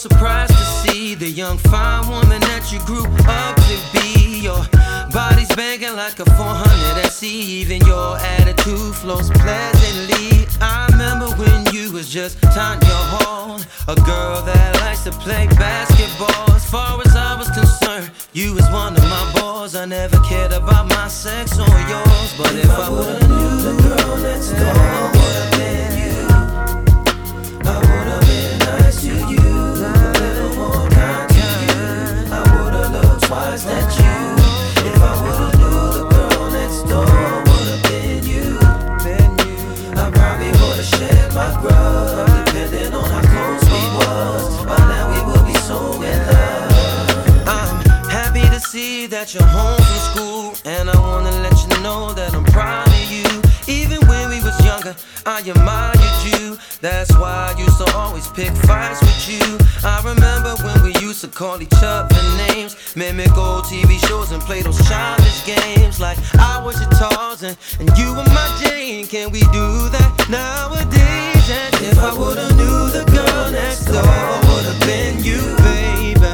surprised to see the young fine woman that you grew up to be. Your body's banging like a 400 SE. Even your attitude flows pleasantly. I remember when you was just Tanya Hall, a girl that likes to play basketball. As far as I was concerned, you was one of my boys. I never cared about my sex or yours, but if I would've knew the girl next door would've been you, I would've been nice to you, a little more kind to you. I would've looked twice at you. If I would've knew the girl next door would've been you, I probably would've shared my grub. Depending on how close we was, by now we would be so in love. I'm happy to see that you're home from school, and I wanna let you know that I'm proud of you. Even when we was younger, I admired you. That's why I used to always pick fights with you. I remember when we used to call each other names, mimic old TV shows and play those childish games. Like I was your Tarzan and you were my Jane. Can we do that nowadays? And if I would've knew the girl next door would've been you, baby,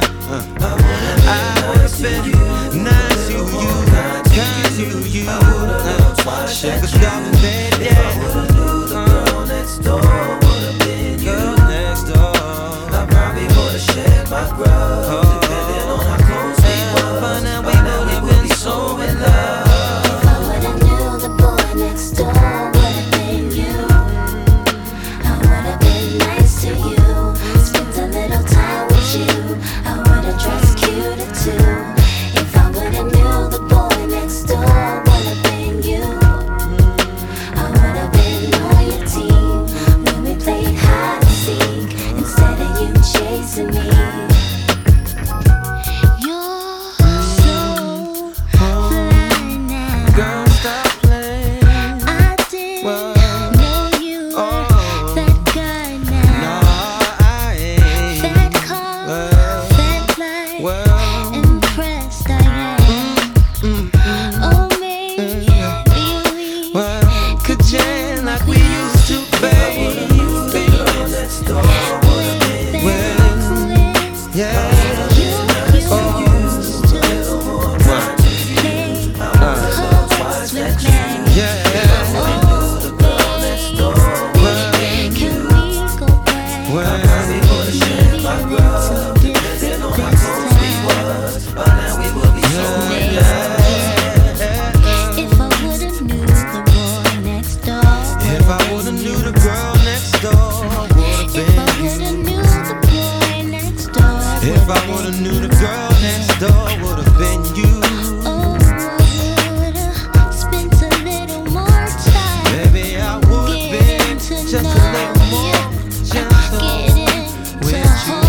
I would've been nice to you, kind to you. Shake a stop in bed, yeah. If I would've knew the girl next door would've been you, next door, I probably would've shared my grub. Depending on how close we was, by now we would've been so in love. If I would've knew the boy next door would've been you, I would've been nice to you, spent a little time with you, I would've dressed cuter too. If I would've knew the boy next door would've been you, I would've been on your team when we played hide and seek instead of you chasing me. You're so fly now. Girl, stop playing. I didn't know you were that guy now. No, I ain't. That calm, that light, Well, impressed I am. Oh, maybe we well, could jam like we used to, baby. Well, yeah. If I would've knew the girl next door would've been you, Oh, I would've spent a little more time. baby, I would've been just a little more gentle with you.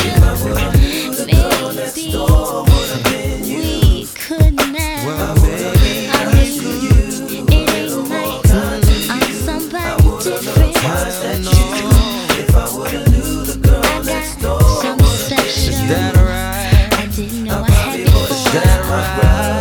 We could now. Well, baby, I miss you. It ain't like I'm somebody different. if I would've knew the girl next door, Some special. is that right? I didn't know I had it Is that right?